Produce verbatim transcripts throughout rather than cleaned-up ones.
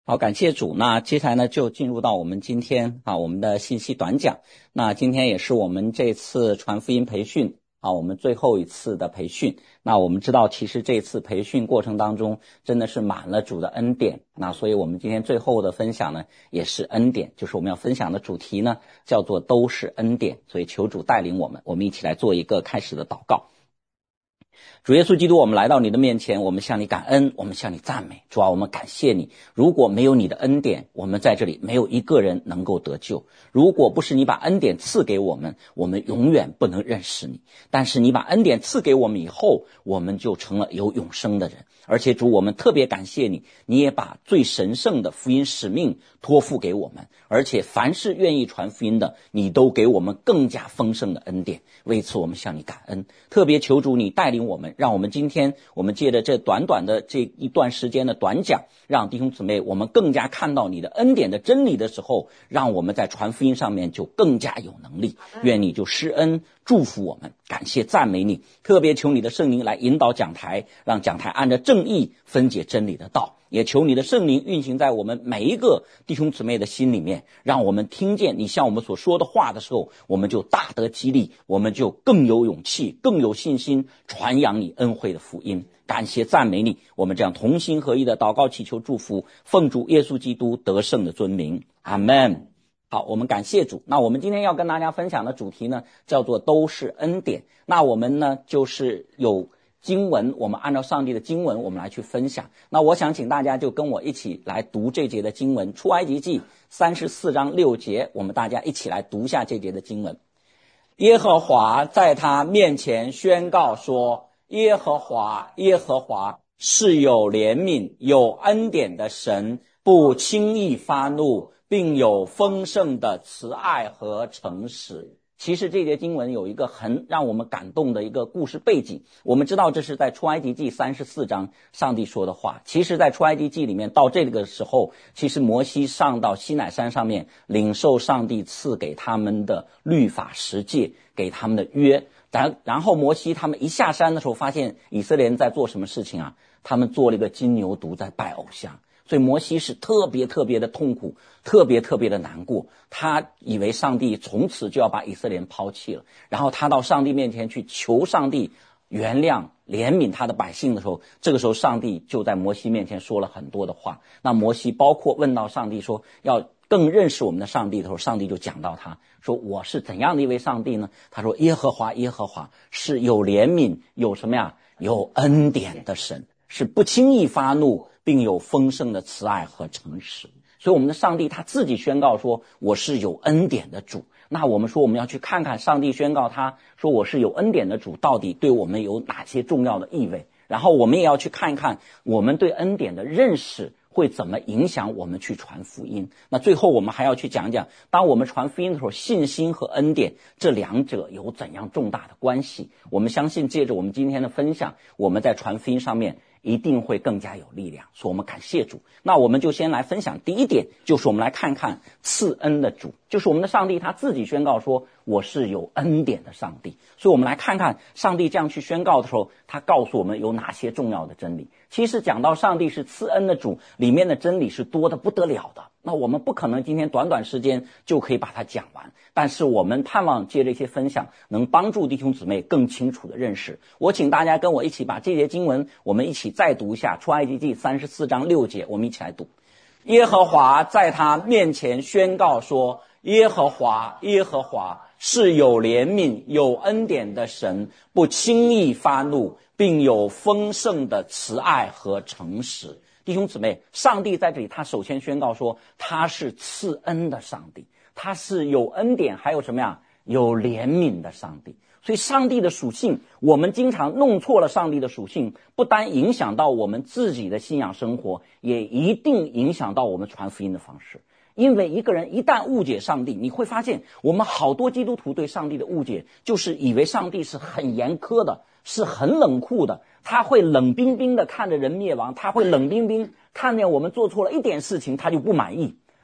好，感谢主。那接下来呢，就进入到我们今天啊我们的信息短讲。那今天也是我们这次传福音培训啊我们最后一次的培训。那我们知道，其实这次培训过程当中真的是满了主的恩典。那所以我们今天最后的分享呢，也是恩典，就是我们要分享的主题呢，叫做都是恩典。所以求主带领我们，我们一起来做一个开始的祷告。主耶稣基督，我们来到你的面前，我们向你感恩，我们向你赞美。主啊，我们感谢你，如果没有你的恩典，我们在这里没有一个人能够得救。如果不是你把恩典赐给我们，我们永远不能认识你。但是你把恩典赐给我们以后，我们就成了有永生的人。而且主，我们特别感谢你，你也把最神圣的福音使命托付给我们，而且凡是愿意传福音的，你都给我们更加丰盛的恩典。为此我们向你感恩，特别求主你带领我们，让我们今天我们借着这短短的这一段时间的短讲，让弟兄姊妹我们更加看到你的恩典的真理的时候，让我们在传福音上面就更加有能力。愿你就施恩祝福我们，感谢赞美你。特别求你的圣灵来引导讲台，让讲台按照正义分解真理的道，也求你的圣灵运行在我们每一个弟兄姊妹的心里面，让我们听见你向我们所说的话的时候，我们就大得激励，我们就更有勇气，更有信心传扬你恩惠的福音。感谢赞美你，我们这样同心合一的祷告祈求祝福，奉主耶稣基督得胜的尊名，阿们。好，我们感谢主。那我们今天要跟大家分享的主题呢，叫做都是恩典。那我们呢，就是有经文，我们按照上帝的经文我们来去分享。那我想请大家就跟我一起来读这节的经文，出埃及记三十四章六节，我们大家一起来读一下这节的经文。耶和华在他面前宣告说，耶和华耶和华是有怜悯有恩典的神，不轻易发怒，并有丰盛的慈爱和诚实。其实这节经文有一个很让我们感动的一个故事背景，我们知道这是在出埃及记三十四章上帝说的话。其实在出埃及记里面，到这个时候，其实摩西上到西乃山上面领受上帝赐给他们的律法十诫，给他们的约。然然后摩西他们一下山的时候，发现以色列人在做什么事情啊？他们做了一个金牛犊，在拜偶像。所以摩西是特别特别的痛苦，特别特别的难过。他以为上帝从此就要把以色列人抛弃了，然后他到上帝面前去求上帝原谅怜悯他的百姓的时候，这个时候上帝就在摩西面前说了很多的话。那摩西包括问到上帝说要更认识我们的上帝的时候，上帝就讲到他说，我是怎样的一位上帝呢？他说耶和华耶和华是有怜悯有什么呀有恩典的神，是不轻易发怒，并有丰盛的慈爱和诚实。所以我们的上帝他自己宣告说，我是有恩典的主。那我们说我们要去看看上帝宣告他说我是有恩典的主到底对我们有哪些重要的意味，然后我们也要去看一看我们对恩典的认识会怎么影响我们去传福音。那最后我们还要去讲讲，当我们传福音的时候，信心和恩典这两者有怎样重大的关系。我们相信借着我们今天的分享，我们在传福音上面一定会更加有力量，所以我们感谢主。那我们就先来分享第一点，就是我们来看看赐恩的主，就是我们的上帝他自己宣告说我是有恩典的上帝。所以我们来看看上帝这样去宣告的时候，他告诉我们有哪些重要的真理。其实讲到上帝是赐恩的主，里面的真理是多得不得了的，那我们不可能今天短短时间就可以把它讲完，但是我们盼望借这些分享能帮助弟兄姊妹更清楚的认识。我请大家跟我一起把这节经文我们一起再读一下，出埃及记三十四章六节，我们一起来读。耶和华在他面前宣告说，耶和华耶和华是有怜悯有恩典的神，不轻易发怒，并有丰盛的慈爱和诚实。弟兄姊妹，上帝在这里他首先宣告说他是赐恩的上帝，他是有恩典还有什么呀有怜悯的上帝。所以上帝的属性，我们经常弄错了上帝的属性，不单影响到我们自己的信仰生活，也一定影响到我们传福音的方式。因为一个人一旦误解上帝，你会发现我们好多基督徒对上帝的误解就是以为上帝是很严苛的，是很冷酷的，他会冷冰冰的看着人灭亡，他会冷冰冰看见我们做错了一点事情他就不满意。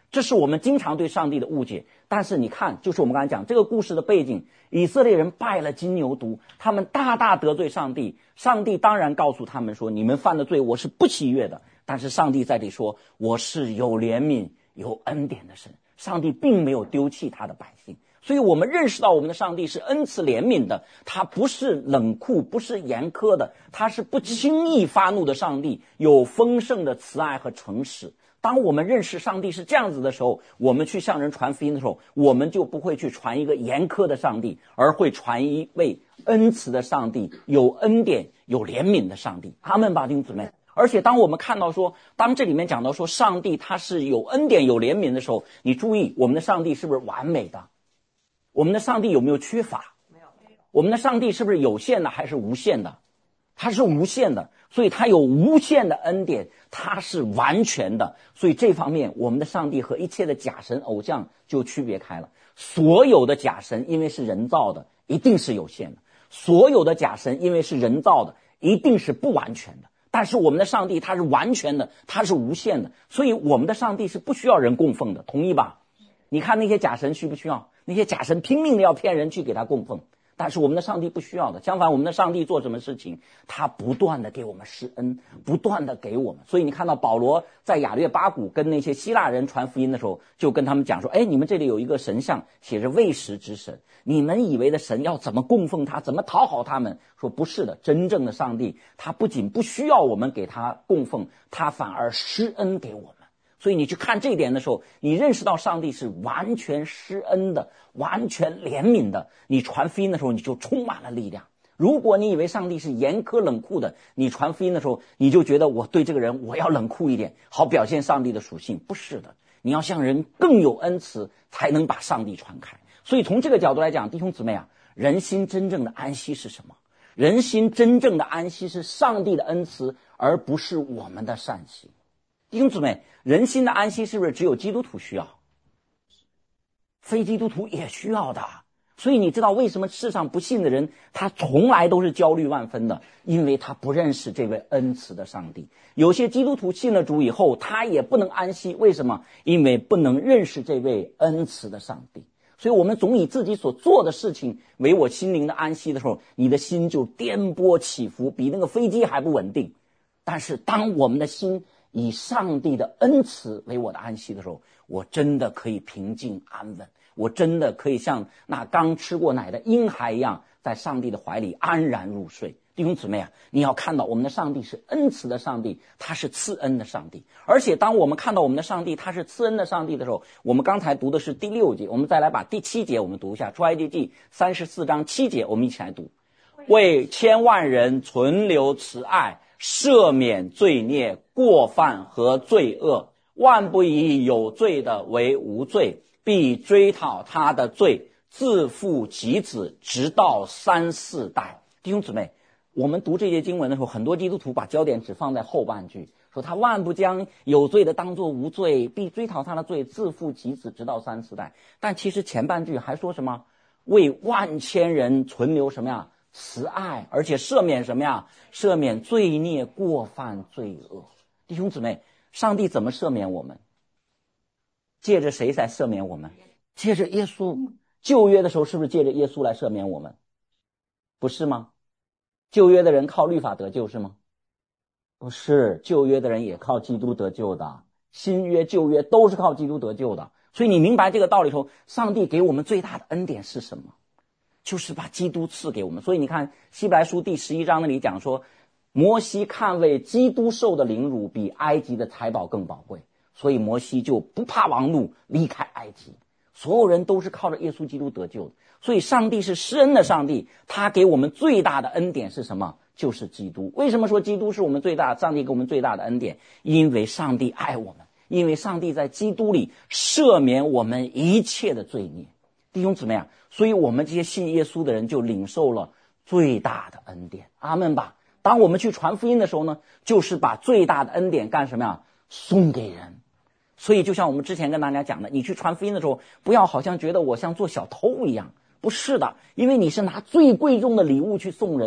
这是我们经常对上帝的误解。但是你看，就是我们刚才讲这个故事的背景，以色列人拜了金牛犊，他们大大得罪上帝，上帝当然告诉他们说，你们犯的罪我是不喜悦的。但是上帝在这里说，我是有怜悯有恩典的神，上帝并没有丢弃他的百姓。所以我们认识到我们的上帝是恩慈怜悯的，他不是冷酷，不是严苛的，他是不轻易发怒的上帝，有丰盛的慈爱和诚实。当我们认识上帝是这样子的时候，我们去向人传福音的时候，我们就不会去传一个严苛的上帝，而会传一位恩慈的上帝，有恩典有怜悯的上帝。阿们吧，弟兄姊妹。而且当我们看到说，当这里面讲到说上帝他是有恩典有怜悯的时候，你注意我们的上帝是不是完美的？我们的上帝有没有缺乏？没有。我们的上帝是不是有限的还是无限的？他是无限的，所以他有无限的恩典，他是完全的。所以这方面我们的上帝和一切的假神偶像就区别开了。所有的假神因为是人造的，一定是有限的；所有的假神因为是人造的，一定是不完全的。但是我们的上帝他是完全的，他是无限的，所以我们的上帝是不需要人供奉的，同意吧？你看那些假神需不需要？那些假神拼命的要骗人去给他供奉，但是我们的上帝不需要的。相反，我们的上帝做什么事情，他不断的给我们施恩，不断的给我们。所以你看到保罗在亚略巴谷跟那些希腊人传福音的时候，就跟他们讲说，哎，你们这里有一个神像写着未识之神，你们以为的神要怎么供奉他，怎么讨好他们？说不是的，真正的上帝他不仅不需要我们给他供奉，他反而施恩给我们。所以你去看这一点的时候，你认识到上帝是完全施恩的，完全怜悯的，你传福音的时候你就充满了力量。如果你以为上帝是严苛冷酷的，你传福音的时候你就觉得我对这个人我要冷酷一点，好表现上帝的属性。不是的，你要向人更有恩慈，才能把上帝传开。所以从这个角度来讲，弟兄姊妹啊，人心真正的安息是什么？人心真正的安息是上帝的恩慈，而不是我们的善行。弟兄姊妹，人心的安息是不是只有基督徒需要？非基督徒也需要的。所以你知道为什么世上不信的人他从来都是焦虑万分的？因为他不认识这位恩慈的上帝。有些基督徒信了主以后，他也不能安息，为什么？因为不能认识这位恩慈的上帝。所以我们总以自己所做的事情为我心灵的安息的时候，你的心就颠簸起伏，比那个飞机还不稳定。但是当我们的心以上帝的恩慈为我的安息的时候，我真的可以平静安稳，我真的可以像那刚吃过奶的婴孩一样，在上帝的怀里安然入睡。弟兄姊妹啊，你要看到我们的上帝是恩慈的上帝，他是赐恩的上帝。而且当我们看到我们的上帝他是赐恩的上帝的时候，我们刚才读的是第六节，我们再来把第七节我们读一下，出埃及记三十四章七节，我们一起来读。为千万人存留慈爱，赦免罪孽过犯和罪恶，万不以有罪的为无罪，必追讨他的罪，自父及子，直到三四代。弟兄姊妹，我们读这些经文的时候，很多基督徒把焦点只放在后半句，说他万不将有罪的当作无罪，必追讨他的罪，自父及子，直到三四代。但其实前半句还说什么？为万千人存留什么呀？慈爱，而且赦免什么呀？赦免罪孽过犯罪恶。弟兄姊妹，上帝怎么赦免我们？借着谁来赦免我们？借着耶稣。旧约的时候是不是借着耶稣来赦免我们？不是吗？旧约的人靠律法得救是吗？不是，旧约的人也靠基督得救的。新约旧约都是靠基督得救的。所以你明白这个道理后，上帝给我们最大的恩典是什么？就是把基督赐给我们。所以你看希伯来书第十一章那里讲说，摩西看为基督受的凌辱比埃及的财宝更宝贵，所以摩西就不怕王怒，离开埃及。所有人都是靠着耶稣基督得救的。所以上帝是施恩的上帝，他给我们最大的恩典是什么？就是基督。为什么说基督是我们最大，上帝给我们最大的恩典？因为上帝爱我们，因为上帝在基督里赦免我们一切的罪孽。弟兄姊妹啊，所以我们这些信耶稣的人就领受了最大的恩典。阿们吧。当我们去传福音的时候呢，就是把最大的恩典干什么呀？送给人。所以就像我们之前跟大家讲的，你去传福音的时候，不要好像觉得我像做小偷一样，不是的，因为你是拿最贵重的礼物去送人，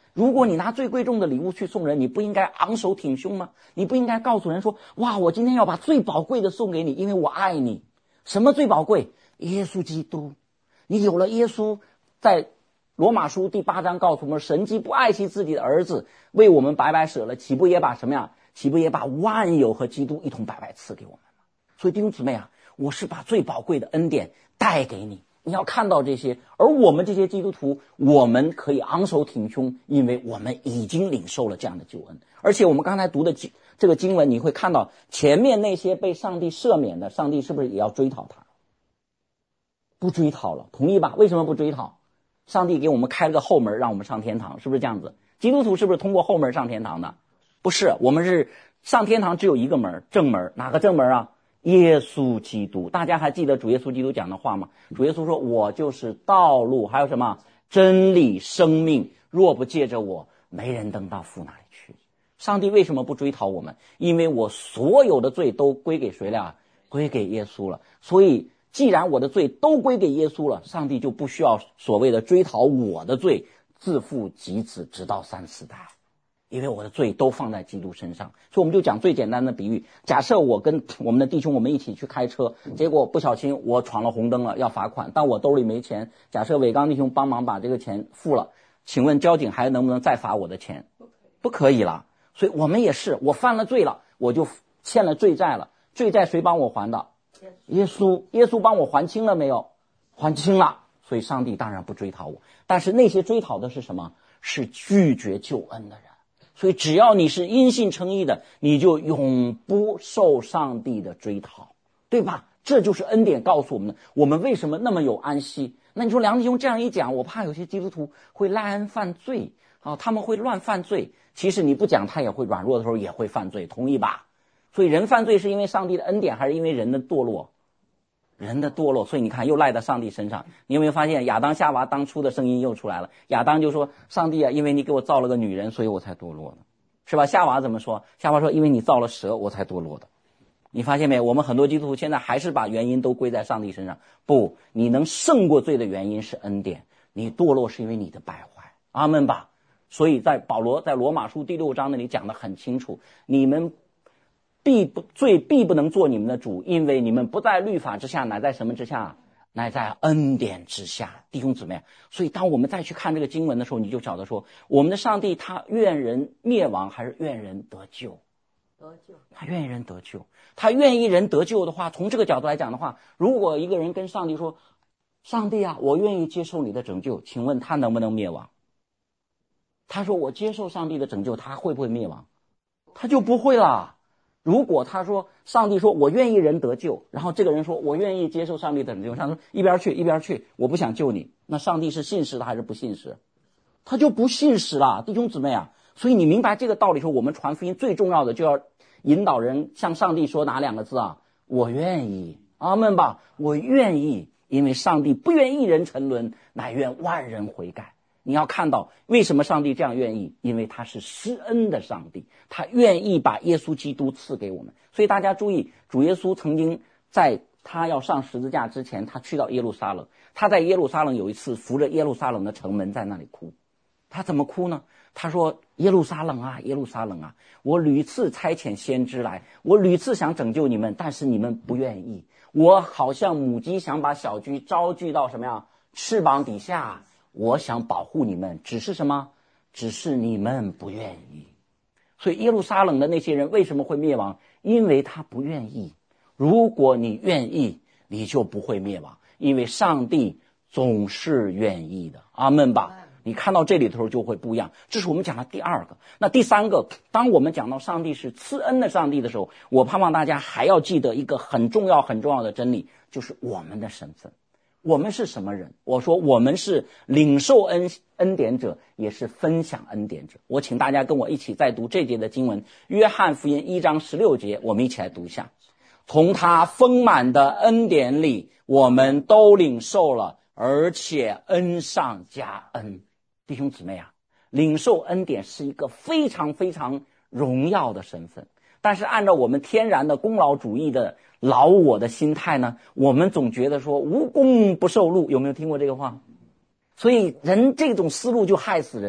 如果你拿最贵重的礼物去送人，你不应该昂首挺胸吗？你不应该告诉人说，哇，我今天要把最宝贵的送给你，因为我爱你。什么最宝贵？耶稣基督。你有了耶稣，在罗马书第八章告诉我们，神既不爱惜自己的儿子，为我们白白舍了，岂不也把什么呀？岂不也把万有和基督一同白白赐给我们吗？所以弟兄姊妹啊，我是把最宝贵的恩典带给你，你要看到这些。而我们这些基督徒，我们可以昂首挺胸，因为我们已经领受了这样的救恩。而且我们刚才读的这个经文，你会看到前面那些被上帝赦免的，上帝是不是也要追讨他？不追讨了，同意吧？为什么不追讨？上帝给我们开了个后门，让我们上天堂，是不是这样子？基督徒是不是通过后门上天堂的？不是，我们是上天堂只有一个门，正门。哪个正门啊？耶稣基督。大家还记得主耶稣基督讲的话吗？主耶稣说，我就是道路，还有什么？真理、生命，若不借着我，没人能到父那里去。上帝为什么不追讨我们？因为我所有的罪都归给谁了？归给耶稣了。所以既然我的罪都归给耶稣了，上帝就不需要所谓的追讨我的罪，自父及子直到三四代，因为我的罪都放在基督身上。所以我们就讲最简单的比喻，假设我跟我们的弟兄我们一起去开车，结果不小心我闯了红灯了，要罚款，但我兜里没钱，假设伟刚弟兄帮忙把这个钱付了，请问交警还能不能再罚我的钱？不可以了。所以我们也是，我犯了罪了，我就欠了罪债了，罪债谁帮我还的？耶稣。耶稣帮我还清了没有？还清了。所以上帝当然不追讨我，但是那些追讨的是什么？是拒绝救恩的人。所以只要你是因信称义的，你就永不受上帝的追讨，对吧？这就是恩典告诉我们的。我们为什么那么有安息？那你说梁弟兄这样一讲，我怕有些基督徒会赖恩犯罪啊，他们会乱犯罪。其实你不讲，他也会软弱的时候也会犯罪，同意吧？所以人犯罪是因为上帝的恩典，还是因为人的堕落？人的堕落。所以你看又赖到上帝身上。你有没有发现亚当夏娃当初的声音又出来了？亚当就说，上帝啊，因为你给我造了个女人，所以我才堕落的，是吧？夏娃怎么说？夏娃说，因为你造了蛇，我才堕落的。你发现没？我们很多基督徒现在还是把原因都归在上帝身上。不，你能胜过罪的原因是恩典，你堕落是因为你的败坏。阿们吧。所以在保罗在罗马书第六章那里讲得很清楚，你们必不罪必不能做你们的主，因为你们不在律法之下，乃在什么之下？乃在恩典之下。弟兄姊妹，所以当我们再去看这个经文的时候，你就晓得说，我们的上帝他愿人灭亡还是愿人得救？得救。他愿意人得救。他愿意人得救的话，从这个角度来讲的话，如果一个人跟上帝说，上帝啊，我愿意接受你的拯救，请问他能不能灭亡？他说我接受上帝的拯救，他会不会灭亡？他就不会啦。如果他说，上帝说我愿意人得救，然后这个人说我愿意接受上帝的拯救，上帝说一边去一边去，我不想救你，那上帝是信实的还是不信实？他就不信实了。弟兄姊妹啊，所以你明白这个道理，说我们传福音最重要的就要引导人向上帝说哪两个字啊？我愿意。阿们吧。我愿意，因为上帝不愿一人沉沦，乃愿万人悔改。你要看到为什么上帝这样愿意，因为他是施恩的上帝，他愿意把耶稣基督赐给我们。所以大家注意，主耶稣曾经在他要上十字架之前，他去到耶路撒冷，他在耶路撒冷有一次扶着耶路撒冷的城门在那里哭。他怎么哭呢？他说，耶路撒冷啊，耶路撒冷啊，我屡次差遣先知来，我屡次想拯救你们，但是你们不愿意。我好像母鸡想把小鸡招聚到什么呀？翅膀底下，我想保护你们，只是什么？只是你们不愿意。所以耶路撒冷的那些人为什么会灭亡？因为他不愿意。如果你愿意，你就不会灭亡，因为上帝总是愿意的。阿们吧。你看到这里的时候就会不一样。这是我们讲的第二个。那第三个，当我们讲到上帝是赐恩的上帝的时候，我盼望大家还要记得一个很重要很重要的真理，就是我们的身份。我们是什么人？我说我们是领受恩恩典者，也是分享恩典者。我请大家跟我一起再读这节的经文，约翰福音一章十六节，我们一起来读一下。从他丰满的恩典里，我们都领受了，而且恩上加恩。弟兄姊妹啊，领受恩典是一个非常非常荣耀的身份，但是按照我们天然的功劳主义的老我的心态呢，我们总觉得说无功不受禄。有没有听过这个话？所以人这种思路就害死人。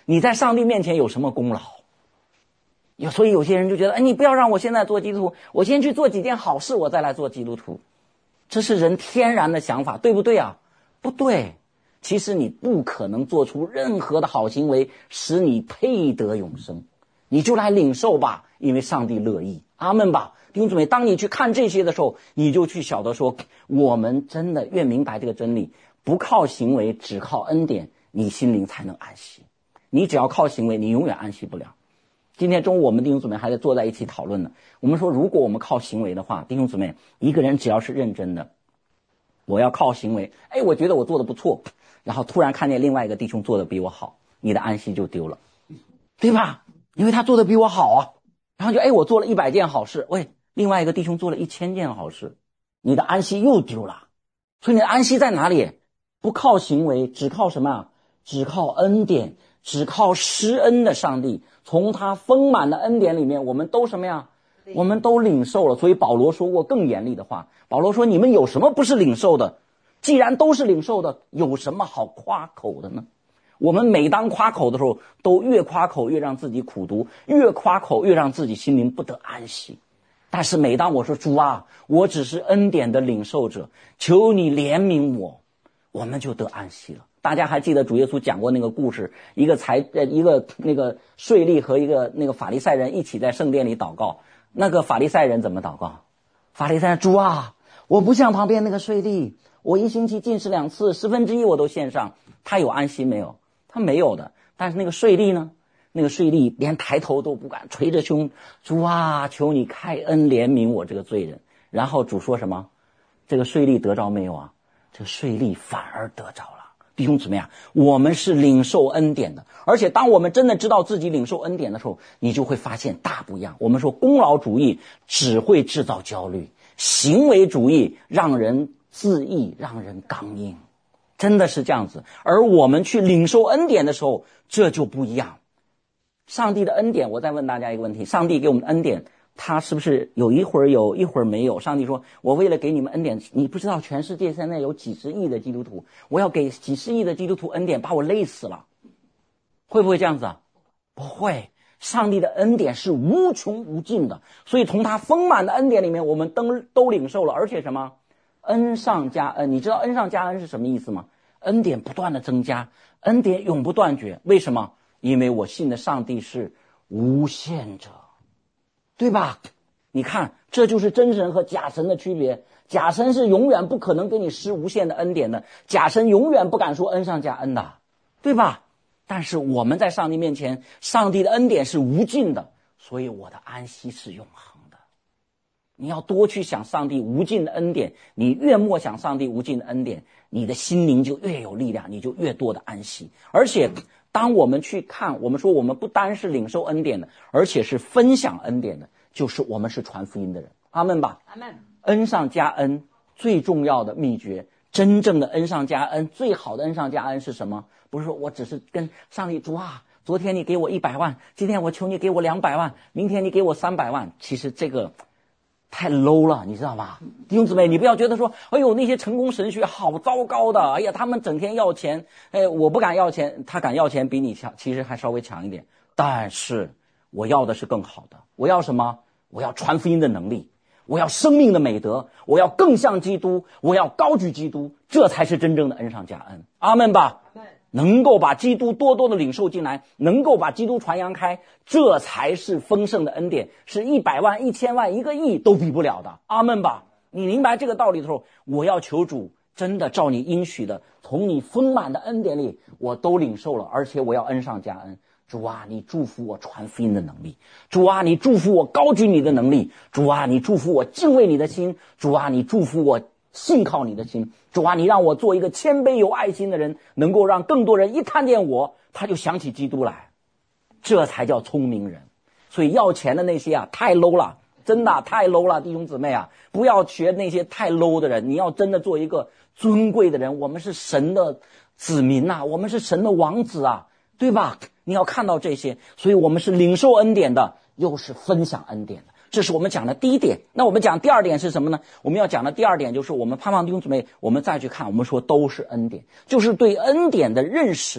你在上帝面前有什么功劳？有，所以有些人就觉得，哎，你不要让我现在做基督徒，我先去做几件好事，我再来做基督徒。这是人天然的想法，对不对啊？不对。其实你不可能做出任何的好行为使你配得永生，你就来领受吧，因为上帝乐意。阿们吧。弟兄姊妹，当你去看这些的时候，你就去晓得说，我们真的越明白这个真理，不靠行为，只靠恩典，你心灵才能安息。你只要靠行为，你永远安息不了。今天中午我们弟兄姊妹还在坐在一起讨论呢，我们说如果我们靠行为的话，弟兄姊妹，一个人只要是认真的，我要靠行为，哎，我觉得我做的不错，然后突然看见另外一个弟兄做的比我好，你的安息就丢了，对吧？因为他做的比我好啊，然后就哎，我做了一百件好事，喂，另外一个弟兄做了一千件好事，你的安息又丢了。所以你的安息在哪里？不靠行为，只靠什么？只靠恩典，只靠施恩的上帝，从他丰满的恩典里面，我们都什么呀？我们都领受了。所以保罗说过更严厉的话，保罗说，你们有什么不是领受的？既然都是领受的，有什么好夸口的呢？我们每当夸口的时候，都越夸口越让自己苦毒，越夸口越让自己心灵不得安息。但是每当我说，主啊，我只是恩典的领受者，求你怜悯我，我们就得安息了。大家还记得主耶稣讲过那个故事，一个财呃一个那个税吏和一个那个法利赛人一起在圣殿里祷告。那个法利赛人怎么祷告？法利赛人，主啊，我不像旁边那个税吏，我一星期进食两次，十分之一我都献上。他有安息没有？他没有的。但是那个税吏呢？那个税吏连抬头都不敢，捶着胸，主啊，求你开恩怜悯我这个罪人。然后主说什么？这个税吏得着没有啊？这个税吏反而得着了。弟兄姊妹啊，我们是领受恩典的，而且当我们真的知道自己领受恩典的时候，你就会发现大不一样。我们说功劳主义只会制造焦虑，行为主义让人自义，让人刚硬，真的是这样子。而我们去领受恩典的时候，这就不一样。上帝的恩典，我再问大家一个问题，上帝给我们的恩典，他是不是有一会儿有一会儿没有？上帝说，我为了给你们恩典，你不知道全世界现在有几十亿的基督徒，我要给几十亿的基督徒恩典，把我累死了。会不会这样子啊？不会。上帝的恩典是无穷无尽的，所以从他丰满的恩典里面，我们都都领受了。而且什么？恩上加恩。你知道恩上加恩是什么意思吗？恩典不断的增加，恩典永不断绝。为什么？因为我信的上帝是无限者，对吧？你看，这就是真神和假神的区别。假神是永远不可能给你施无限的恩典的，假神永远不敢说恩上加恩的，对吧？但是我们在上帝面前，上帝的恩典是无尽的，所以我的安息是永恒的。你要多去想上帝无尽的恩典，你越默想上帝无尽的恩典，你的心灵就越有力量，你就越多的安息。而且当我们去看，我们说我们不单是领受恩典的，而且是分享恩典的，就是我们是传福音的人。阿们吧。阿们。恩上加恩，最重要的秘诀，真正的恩上加恩，最好的恩上加恩是什么？不是说我只是跟上帝，主啊，昨天你给我一百万，今天我求你给我两百万，明天你给我三百万。其实这个太 low 了，你知道吗？弟兄姊妹，你不要觉得说，哎呦，那些成功神学好糟糕的，哎呀，他们整天要钱，哎，我不敢要钱，他敢要钱比你强，其实还稍微强一点。但是我要的是更好的，我要什么？我要传福音的能力，我要生命的美德，我要更像基督，我要高举基督，这才是真正的恩上加恩。阿们吧。能够把基督多多的领受进来，能够把基督传扬开，这才是丰盛的恩典，是一百万、一千万、一个亿都比不了的。阿们吧。你明白这个道理的时候，我要求主真的照你应许的，从你丰满的恩典里我都领受了，而且我要恩上加恩。主啊，你祝福我传福音的能力，主啊，你祝福我高举你的能力，主啊，你祝福我敬畏你的心，主啊，你祝福我信靠你的心，主啊，你让我做一个谦卑有爱心的人，能够让更多人一看见我，他就想起基督来，这才叫聪明人。所以要钱的那些啊，太 low 了，真的太 low 了，弟兄姊妹啊，不要学那些太 low 的人，你要真的做一个尊贵的人。我们是神的子民啊，我们是神的王子啊，对吧？你要看到这些，所以我们是领受恩典的，又是分享恩典的。这是我们讲的第一点。那我们讲第二点是什么呢？我们要讲的第二点就是我们盼望弟兄姊妹，我们再去看，我们说都是恩典，就是对恩典的认识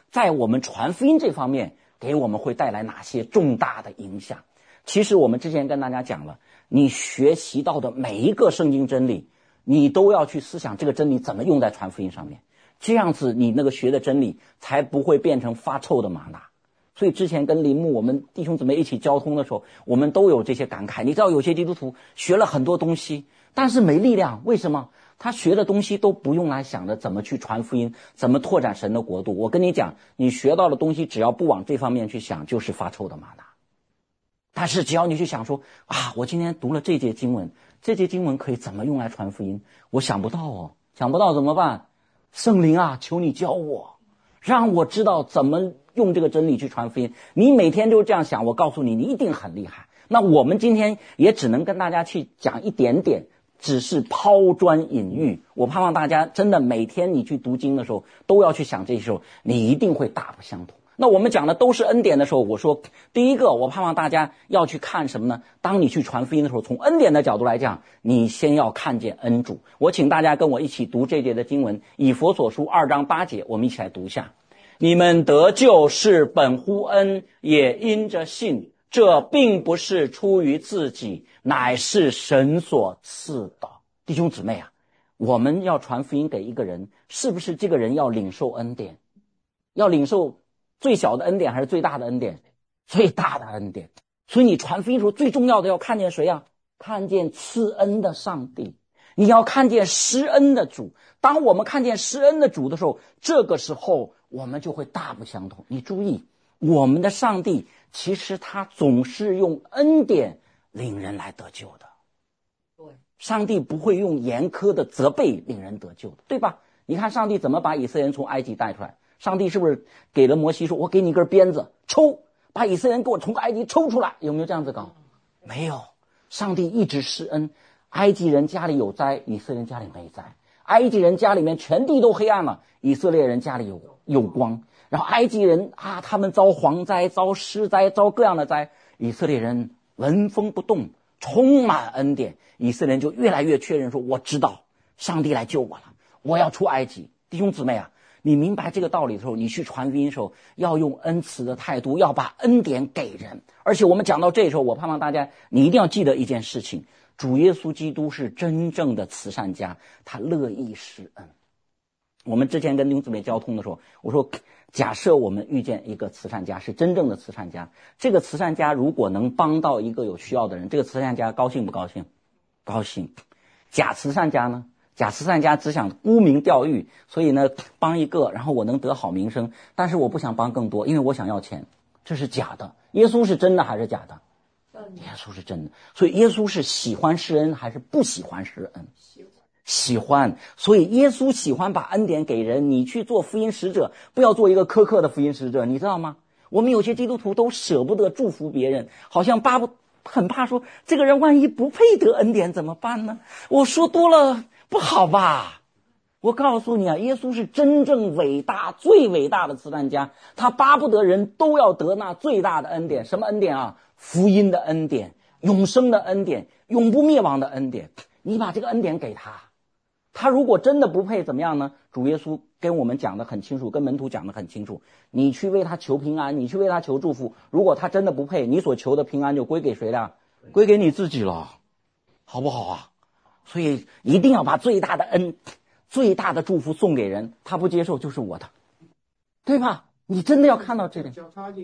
在我们传福音这方面给我们会带来哪些重大的影响。其实我们之前跟大家讲了，你学习到的每一个圣经真理，你都要去思想这个真理怎么用在传福音上面，这样子你那个学的真理才不会变成发臭的玛纳。所以之前跟林牧我们弟兄姊妹一起交通的时候，我们都有这些感慨。你知道有些基督徒学了很多东西，但是没力量，为什么？他学的东西都不用来想着怎么去传福音，怎么拓展神的国度。我跟你讲，你学到的东西只要不往这方面去想，就是发臭的玛纳。但是只要你去想说啊，我今天读了这节经文，这节经文可以怎么用来传福音，我想不到哦，想不到怎么办？圣灵啊，求你教我，让我知道怎么用这个真理去传福音。你每天就这样想，我告诉你，你一定很厉害。那我们今天也只能跟大家去讲一点点，只是抛砖引玉。我盼望大家真的每天你去读经的时候都要去想这些时候，你一定会大不相同。那我们讲的都是恩典的时候，我说第一个我盼望大家要去看什么呢？当你去传福音的时候，从恩典的角度来讲，你先要看见恩主。我请大家跟我一起读这节的经文，以弗所书二章八节，我们一起来读一下。你们得救是本乎恩，也因着信，这并不是出于自己，乃是神所赐的。弟兄姊妹啊，我们要传福音给一个人，是不是这个人要领受恩典？要领受最小的恩典还是最大的恩典？最大的恩典。所以你传福音的时候最重要的要看见谁啊？看见赐恩的上帝，你要看见施恩的主。当我们看见施恩的主的时候，这个时候我们就会大不相同。你注意，我们的上帝其实他总是用恩典领人来得救的。对，上帝不会用严苛的责备领人得救的，对吧？你看上帝怎么把以色列人从埃及带出来，上帝是不是给了摩西说，我给你一根鞭子抽，把以色列人给我从埃及抽出来？有没有这样子搞？没有。上帝一直施恩，埃及人家里有灾，以色列人家里没灾。埃及人家里面全地都黑暗了，以色列人家里有有光。然后埃及人啊，他们遭蝗灾，遭湿灾，遭各样的灾，以色列人纹风不动，充满恩典。以色列人就越来越确认说，我知道上帝来救我了，我要出埃及。弟兄姊妹啊，你明白这个道理的时候，你去传福音的时候要用恩慈的态度，要把恩典给人。而且我们讲到这时候，我盼望大家你一定要记得一件事情，主耶稣基督是真正的慈善家，他乐意施恩。我们之前跟弟兄姊妹交通的时候，我说假设我们遇见一个慈善家，是真正的慈善家，这个慈善家如果能帮到一个有需要的人，这个慈善家高兴不高兴？高兴。假慈善家呢？假慈善家只想沽名钓誉，所以呢帮一个，然后我能得好名声，但是我不想帮更多，因为我想要钱。这是假的。耶稣是真的还是假的？耶稣是真的。所以耶稣是喜欢施恩还是不喜欢施恩？喜欢。所以耶稣喜欢把恩典给人。你去做福音使者，不要做一个苛刻的福音使者，你知道吗？我们有些基督徒都舍不得祝福别人，好像巴不很怕说这个人万一不配得恩典怎么办呢？我说多了不好吧？我告诉你啊，耶稣是真正伟大最伟大的慈善家，他巴不得人都要得那最大的恩典。什么恩典啊？福音的恩典，永生的恩典，永不灭亡的恩典。你把这个恩典给他，他如果真的不配怎么样呢？主耶稣跟我们讲得很清楚，跟门徒讲得很清楚，你去为他求平安，你去为他求祝福，如果他真的不配，你所求的平安就归给谁了？归给你自己了，好不好啊？所以一定要把最大的恩最大的祝福送给人，他不接受就是我的，对吧？你真的要看到这点，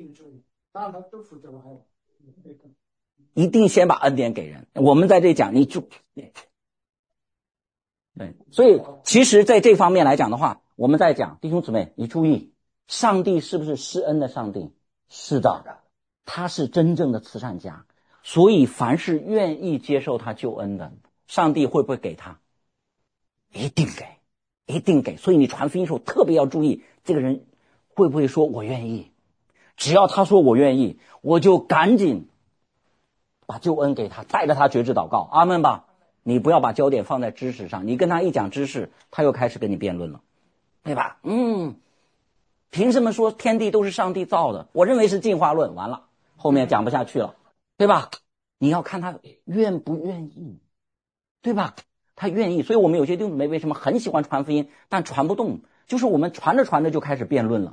一定先把恩典给人。我们在这讲，你就对，所以其实在这方面来讲的话，我们在讲弟兄姊妹，你注意，上帝是不是施恩的上帝？是的，他是真正的慈善家，所以凡是愿意接受他救恩的，上帝会不会给他？一定给，一定给。所以你传福音的时候特别要注意，这个人会不会说我愿意？只要他说我愿意，我就赶紧把救恩给他，带着他决志祷告，阿们吧。你不要把焦点放在知识上，你跟他一讲知识，他又开始跟你辩论了，对吧？嗯，凭什么说天地都是上帝造的？我认为是进化论，完了，后面讲不下去了，对吧？你要看他愿不愿意，对吧？他愿意。所以我们有些弟兄姊妹为什么很喜欢传福音，但传不动，就是我们传着传着就开始辩论了。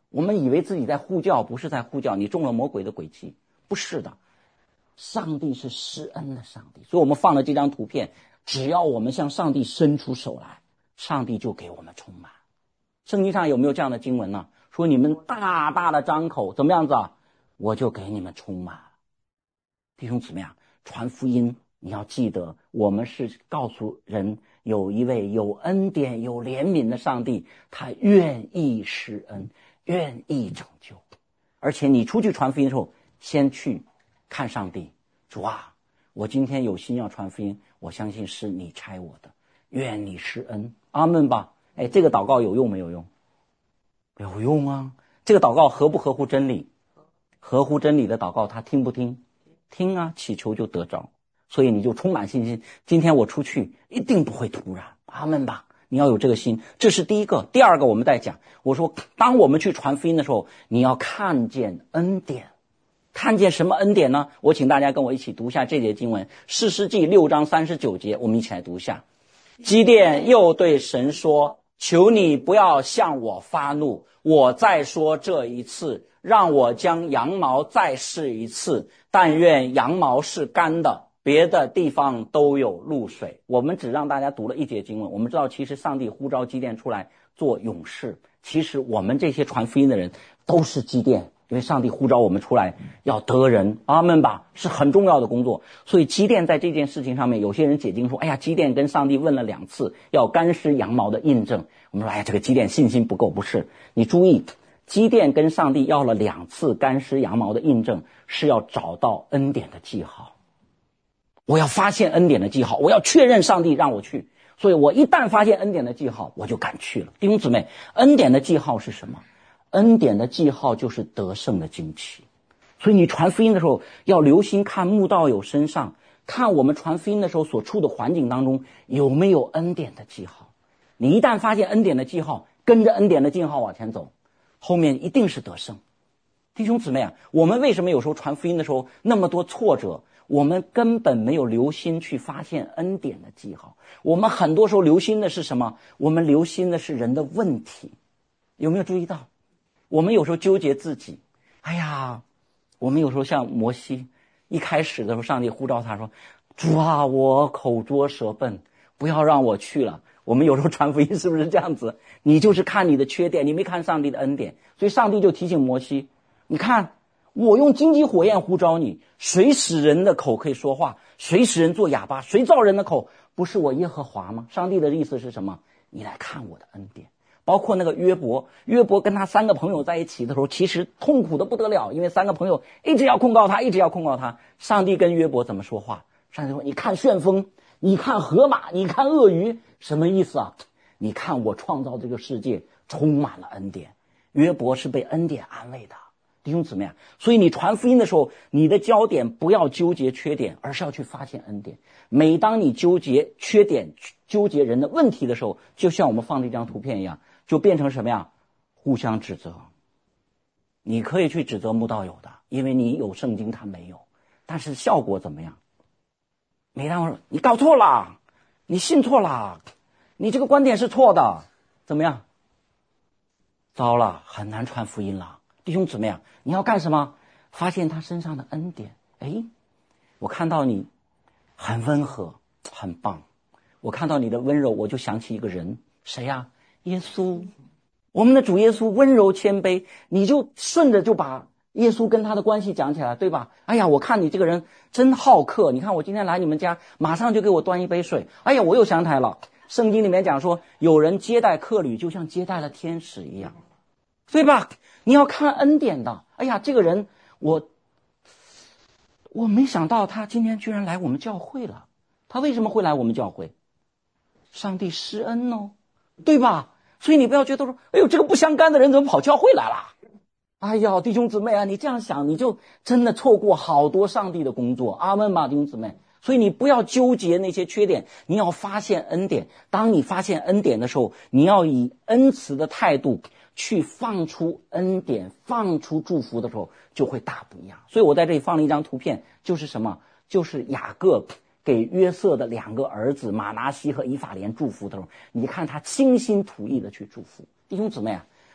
我们以为自己在呼叫，不是在呼叫，你中了魔鬼的诡计，不是的。上帝是施恩的上帝，所以我们放了这张图片，只要我们向上帝伸出手来，上帝就给我们充满。圣经上有没有这样的经文呢？说你们大大的张口，怎么样子啊？我就给你们充满。弟兄姊妹啊，传福音你要记得，我们是告诉人有一位有恩典有怜悯的上帝，他愿意施恩，愿意拯救。而且你出去传福音的时候，先去看上帝，主啊，我今天有心要传福音，我相信是你差我的，愿你施恩，阿们吧。哎，这个祷告有用没有用？有用啊。这个祷告合不合乎真理？合乎真理的祷告他听不听？听啊，祈求就得着。所以你就充满信心，今天我出去一定不会突然，阿们吧。你要有这个心，这是第一个。第二个我们再讲，我说当我们去传福音的时候，你要看见恩典。看见什么恩典呢？我请大家跟我一起读一下这节经文，士师记六章三十九节，我们一起来读一下。基甸又对神说，求你不要向我发怒，我再说这一次，让我将羊毛再试一次，但愿羊毛是干的，别的地方都有露水。我们只让大家读了一节经文，我们知道其实上帝呼召基甸出来做勇士，其实我们这些传福音的人都是基甸，因为上帝呼召我们出来要得人，阿们吧，是很重要的工作。所以基甸在这件事情上面，有些人解经说，哎呀，基甸跟上帝问了两次要干湿羊毛的印证。我们说，哎呀，这个基甸信心不够。不是，你注意，基甸跟上帝要了两次干湿羊毛的印证，是要找到恩典的记号。我要发现恩典的记号，我要确认上帝让我去，所以我一旦发现恩典的记号，我就敢去了。弟兄姊妹，恩典的记号是什么？恩典的记号就是得胜的旌旗。所以你传福音的时候要留心看慕道友身上，看我们传福音的时候所处的环境当中有没有恩典的记号。你一旦发现恩典的记号，跟着恩典的记号往前走，后面一定是得胜。弟兄姊妹啊，我们为什么有时候传福音的时候那么多挫折？我们根本没有留心去发现恩典的记号。我们很多时候留心的是什么？我们留心的是人的问题。有没有注意到？我们有时候纠结自己，哎呀，我们有时候像摩西，一开始的时候上帝呼召他说，主啊，我口拙舌笨，不要让我去了。我们有时候传福音是不是这样子？你就是看你的缺点，你没看上帝的恩典。所以上帝就提醒摩西，你看我用荆棘火焰呼召你，谁使人的口可以说话？谁使人做哑巴？谁造人的口？不是我耶和华吗？上帝的意思是什么？你来看我的恩典。包括那个约伯，约伯跟他三个朋友在一起的时候，其实痛苦的不得了，因为三个朋友一直要控告他，一直要控告他。上帝跟约伯怎么说话？上帝说，你看旋风，你看河马，你看鳄鱼，什么意思啊？你看我创造这个世界充满了恩典。约伯是被恩典安慰的。弟兄姊妹啊，所以你传福音的时候，你的焦点不要纠结缺点，而是要去发现恩典。每当你纠结缺点、纠结人的问题的时候，就像我们放这张图片一样，就变成什么呀？互相指责。你可以去指责慕道友的，因为你有圣经，他没有，但是效果怎么样？每当我说你搞错了，你信错了，你这个观点是错的，怎么样？糟了，很难传福音了。弟兄姊妹啊，你要干什么？发现他身上的恩典。哎，我看到你很温和，很棒。我看到你的温柔，我就想起一个人，谁呀？耶稣。我们的主耶稣温柔谦卑，你就顺着就把耶稣跟他的关系讲起来，对吧？哎呀，我看你这个人真好客，你看我今天来你们家，马上就给我端一杯水。哎呀，我又想起来了，圣经里面讲说，有人接待客旅就像接待了天使一样，对吧？你要看恩典的。哎呀，这个人我我没想到他今天居然来我们教会了。他为什么会来我们教会？上帝施恩哦，对吧？所以你不要觉得说，哎呦，这个不相干的人怎么跑教会来了？哎呀，弟兄姊妹啊，你这样想，你就真的错过好多上帝的工作。阿们吧，弟兄姊妹。所以你不要纠结那些缺点，你要发现恩典。当你发现恩典的时候，你要以恩慈的态度去放出恩典，放出祝福的时候，就会大不一样。所以我在这里放了一张图片，就是什么？就是雅各给约瑟的两个儿子马拿西和以法莲祝福的时候，你看他倾心吐意的去祝福。弟兄姊妹啊，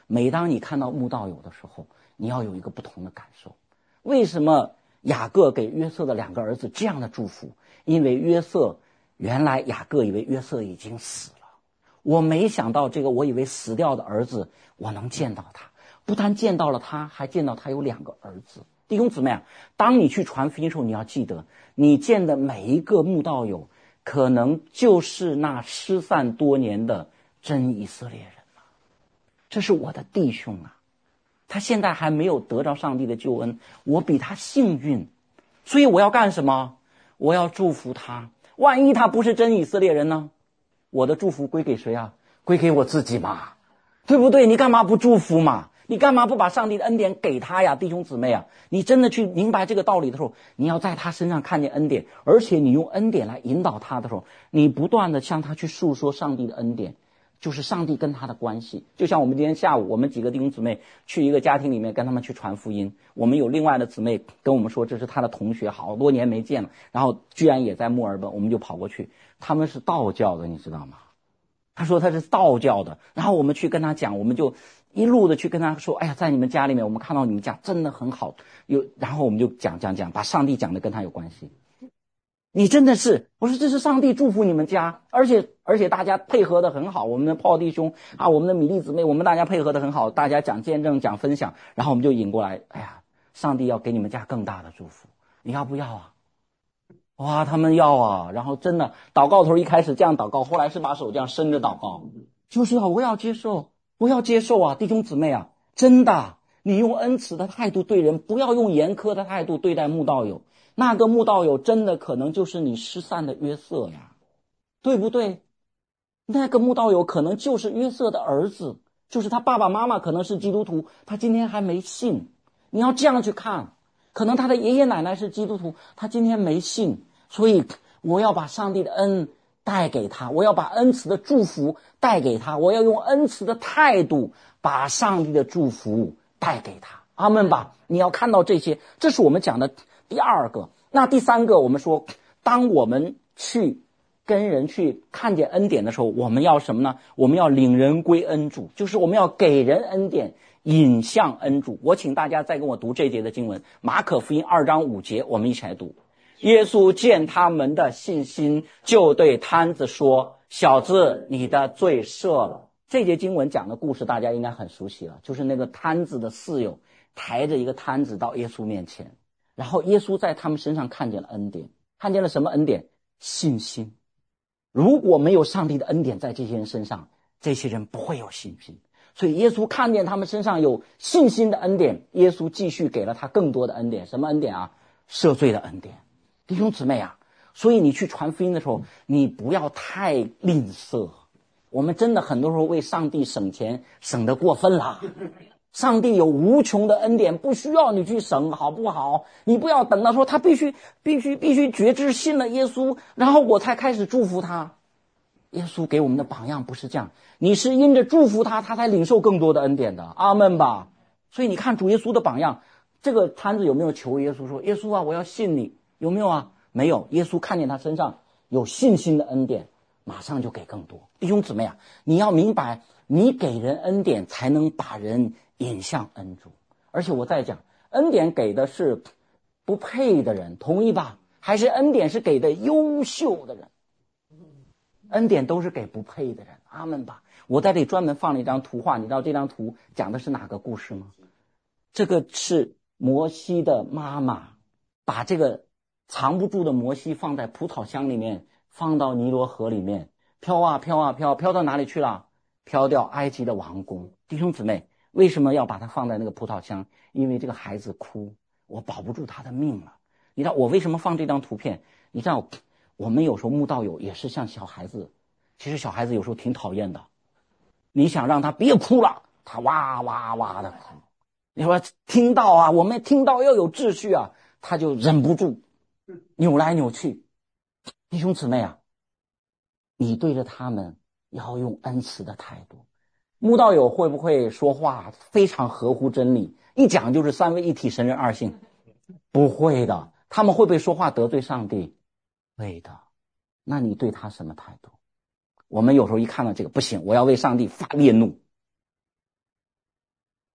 每当你看到慕道友的时候，你要有一个不同的感受。为什么雅各给约瑟的两个儿子这样的祝福？因为约瑟，原来雅各以为约瑟已经死了，我没想到这个我以为死掉的儿子，我能见到他，不但见到了他，还见到他有两个儿子。弟兄姊妹啊，当你去传福音的时候，你要记得，你见的每一个慕道友，可能就是那失散多年的真以色列人啊。这是我的弟兄啊，他现在还没有得着上帝的救恩，我比他幸运，所以我要干什么？我要祝福他。万一他不是真以色列人呢？我的祝福归给谁啊？归给我自己嘛，对不对？你干嘛不祝福嘛？你干嘛不把上帝的恩典给他呀？弟兄姊妹啊，你真的去明白这个道理的时候，你要在他身上看见恩典，而且你用恩典来引导他的时候，你不断的向他去述说上帝的恩典，就是上帝跟他的关系。就像我们今天下午，我们几个弟兄姊妹去一个家庭里面跟他们去传福音，我们有另外的姊妹跟我们说这是他的同学，好多年没见了，然后居然也在墨尔本，我们就跑过去。他们是道教的，你知道吗？他说他是道教的，然后我们去跟他讲，我们就一路的去跟他说，哎呀，在你们家里面我们看到你们家真的很好，有，然后我们就讲讲讲，把上帝讲的跟他有关系。你真的是，我说这是上帝祝福你们家，而且而且大家配合的很好，我们的炮弟兄啊，我们的米粒姊妹，我们大家配合的很好，大家讲见证讲分享，然后我们就引过来，哎呀，上帝要给你们家更大的祝福，你要不要啊？哇，他们要啊，然后真的祷告头一开始这样祷告，后来是把手这样伸着祷告，就是啊，我要接受，我要接受啊，弟兄姊妹啊，真的，你用恩慈的态度对人，不要用严苛的态度对待慕道友，那个慕道友真的可能就是你失散的约瑟呀，对不对？那个慕道友可能就是约瑟的儿子，就是他爸爸妈妈可能是基督徒，他今天还没信，你要这样去看。可能他的爷爷奶奶是基督徒，他今天没信，所以我要把上帝的恩带给他，我要把恩慈的祝福带给他，我要用恩慈的态度把上帝的祝福带给他。阿们吧！你要看到这些，这是我们讲的第二个。那第三个，我们说，当我们去跟人去看见恩典的时候，我们要什么呢？我们要领人归恩主，就是我们要给人恩典，引向恩主。我请大家再跟我读这节的经文，马可福音二章五节，我们一起来读。耶稣见他们的信心，就对摊子说，小子，你的罪赦了。这节经文讲的故事大家应该很熟悉了，就是那个摊子的室友抬着一个摊子到耶稣面前，然后耶稣在他们身上看见了恩典。看见了什么恩典？信心。如果没有上帝的恩典在这些人身上，这些人不会有信心。所以耶稣看见他们身上有信心的恩典，耶稣继续给了他更多的恩典。什么恩典啊？赦罪的恩典。弟兄姊妹啊，所以你去传福音的时候，你不要太吝啬。我们真的很多时候为上帝省钱省得过分了。上帝有无穷的恩典，不需要你去省，好不好？你不要等到说他必须必须必须觉知信了耶稣，然后我才开始祝福他。耶稣给我们的榜样不是这样，你是因着祝福他，他才领受更多的恩典的。阿们吧。所以你看主耶稣的榜样，这个摊子有没有求耶稣说，耶稣啊，我要信你，有没有啊？没有。耶稣看见他身上有信心的恩典，马上就给更多。弟兄姊妹啊，你要明白，你给人恩典才能把人引向恩主。而且我再讲，恩典给的是不配的人，同意吧？还是恩典是给的优秀的人？恩典都是给不配的人。阿们吧。我在这里专门放了一张图画，你知道这张图讲的是哪个故事吗？这个是摩西的妈妈把这个藏不住的摩西放在葡萄箱里面，放到尼罗河里面，飘啊飘啊飘，飘到哪里去了？飘掉埃及的王宫。弟兄姊妹，为什么要把它放在那个葡萄箱？因为这个孩子哭，我保不住他的命了。你知道我为什么放这张图片？你知道我们有时候慕道友也是像小孩子，其实小孩子有时候挺讨厌的，你想让他别哭了，他哇哇哇的哭。你说听到啊，我们听到要有秩序啊，他就忍不住扭来扭去。弟兄姊妹啊，你对着他们要用恩慈的态度。慕道友会不会说话非常合乎真理，一讲就是三位一体神人二性？不会的。他们会不会说话得罪上帝？会的。那你对他什么态度？我们有时候一看到这个不行，我要为上帝发烈怒。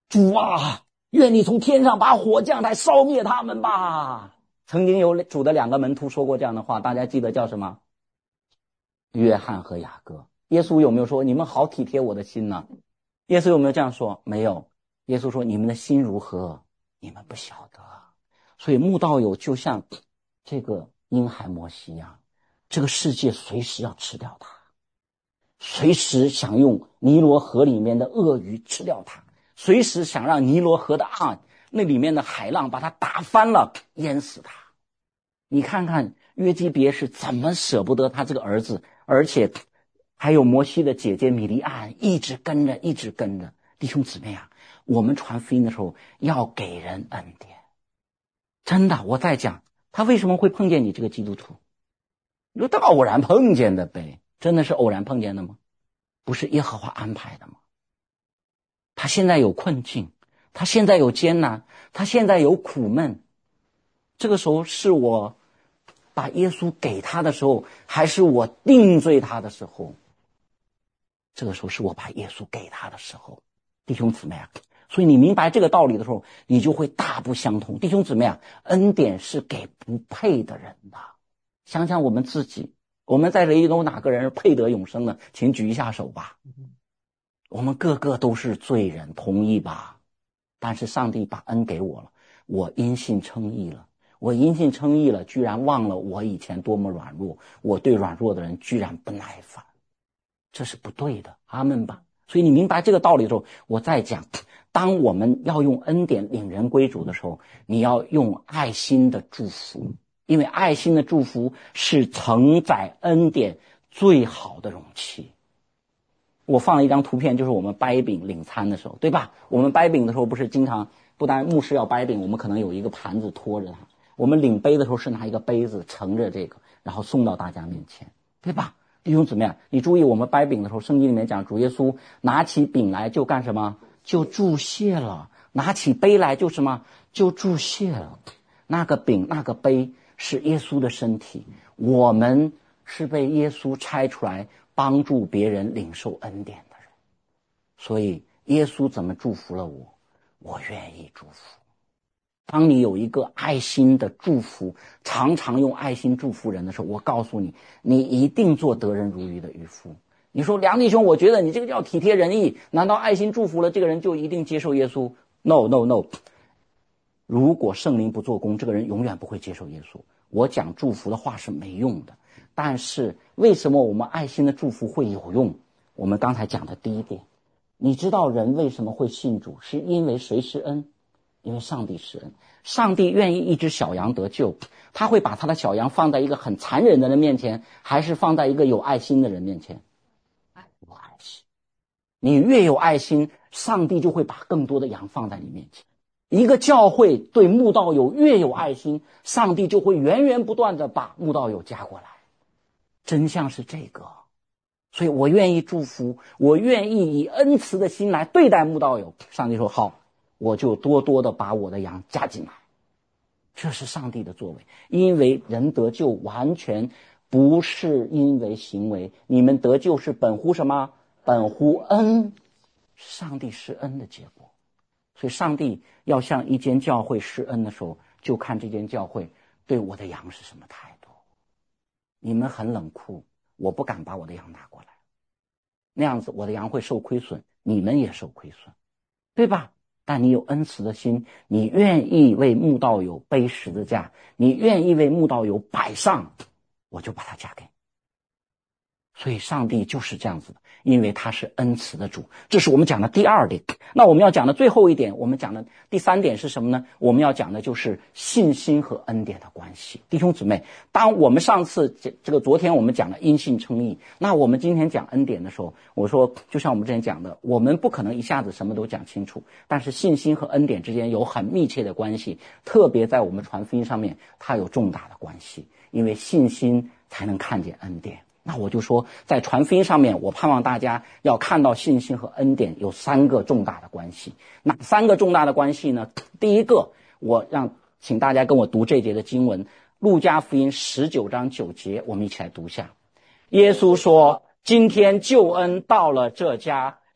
主啊，愿你从天上把火降下来烧灭他们吧。曾经有主的两个门徒说过这样的话，大家记得叫什么？约翰和雅各。耶稣有没有说你们好体贴我的心呢？耶稣有没有这样说？没有。耶稣说你们的心如何，你们不晓得。所以慕道友就像这个婴孩摩西一样，这个世界随时要吃掉他，随时想用尼罗河里面的鳄鱼吃掉他，随时想让尼罗河的岸那里面的海浪把他打翻了，淹死他。你看看约基别是怎么舍不得他这个儿子，而且还有摩西的姐姐米利暗一直跟着一直跟着。弟兄姊妹啊，我们传福音的时候要给人恩典。真的，我在讲他为什么会碰见你这个基督徒，你说他偶然碰见的呗，真的是偶然碰见的吗？不是耶和华安排的吗？他现在有困境，他现在有艰难，他现在有苦闷，这个时候是我把耶稣给他的时候，还是我定罪他的时候？这个时候是我把耶稣给他的时候。弟兄姊妹啊，所以你明白这个道理的时候，你就会大不相同。弟兄姊妹啊，恩典是给不配的人的。想想我们自己，我们在这里有哪个人配得永生呢？请举一下手吧。我们个个都是罪人，同意吧？但是上帝把恩给我了，我因信称义了。我因信称义了，居然忘了我以前多么软弱，我对软弱的人居然不耐烦，这是不对的。阿们吧。所以你明白这个道理的时候，我再讲，当我们要用恩典领人归主的时候，你要用爱心的祝福，因为爱心的祝福是承载恩典最好的容器。我放了一张图片，就是我们掰饼领餐的时候，对吧？我们掰饼的时候不是经常，不但牧师要掰饼，我们可能有一个盘子托着它，我们领杯的时候是拿一个杯子盛着这个，然后送到大家面前，对吧？弟兄姊妹啊，你注意，我们掰饼的时候，圣经里面讲主耶稣拿起饼来就干什么？就祝谢了。拿起杯来就什么？就祝谢了。那个饼那个杯是耶稣的身体，我们是被耶稣拆出来帮助别人领受恩典的人。所以耶稣怎么祝福了我，我愿意祝福。当你有一个爱心的祝福，常常用爱心祝福人的时候，我告诉你，你一定做得人如鱼的渔夫。你说梁弟兄，我觉得你这个叫体贴人意，难道爱心祝福了这个人就一定接受耶稣？ No No No， 如果圣灵不做工，这个人永远不会接受耶稣。我讲祝福的话是没用的，但是为什么我们爱心的祝福会有用？我们刚才讲的第一点，你知道人为什么会信主，是因为谁施恩？因为上帝施恩。上帝愿意一只小羊得救，他会把他的小羊放在一个很残忍的人面前，还是放在一个有爱心的人面前？有爱心。你越有爱心，上帝就会把更多的羊放在你面前。一个教会对慕道友越有爱心，上帝就会源源不断的把慕道友加过来。真相是这个。所以我愿意祝福，我愿意以恩慈的心来对待慕道友。上帝说好，我就多多的把我的羊加进来。这是上帝的作为。因为人得救完全不是因为行为，你们得救是本乎什么？本乎恩。上帝施恩的结果。所以上帝要向一间教会施恩的时候，就看这间教会对我的羊是什么态度。你们很冷酷，我不敢把我的羊拿过来，那样子我的羊会受亏损，你们也受亏损，对吧？但你有恩慈的心，你愿意为慕道友背十字架，你愿意为慕道友摆上，我就把它加给你。所以上帝就是这样子的，因为他是恩慈的主。这是我们讲的第二点。那我们要讲的最后一点，我们讲的第三点是什么呢？我们要讲的就是信心和恩典的关系。弟兄姊妹，当我们上次这这个昨天我们讲了因信称义，那我们今天讲恩典的时候，我说就像我们之前讲的，我们不可能一下子什么都讲清楚，但是信心和恩典之间有很密切的关系，特别在我们传福音上面，它有重大的关系，因为信心才能看见恩典。那我就说，在传福音上面，我盼望大家要看到信心和恩典有三个重大的关系。哪三个重大的关系呢？第一个，我让请大家跟我读这节的经文，路加福音十九章九节，我们一起来读一下。耶稣说，今天救恩到了这家，